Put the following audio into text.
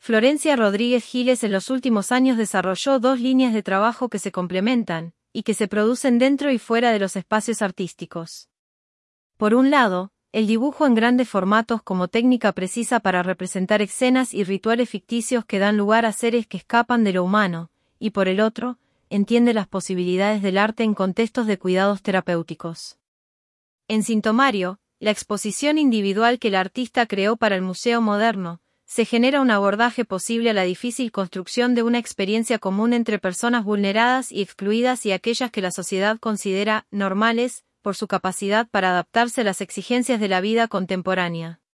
Florencia Rodríguez Giles en los últimos años desarrolló dos líneas de trabajo que se complementan, y que se producen dentro y fuera de los espacios artísticos. Por un lado, el dibujo en grandes formatos como técnica precisa para representar escenas y rituales ficticios que dan lugar a seres que escapan de lo humano, y por el otro, entiende las posibilidades del arte en contextos de cuidados terapéuticos. En Sintomario, la exposición individual que el artista creó para el Museo Moderno, se genera un abordaje posible a la difícil construcción de una experiencia común entre personas vulneradas y excluidas y aquellas que la sociedad considera normales, por su capacidad para adaptarse a las exigencias de la vida contemporánea.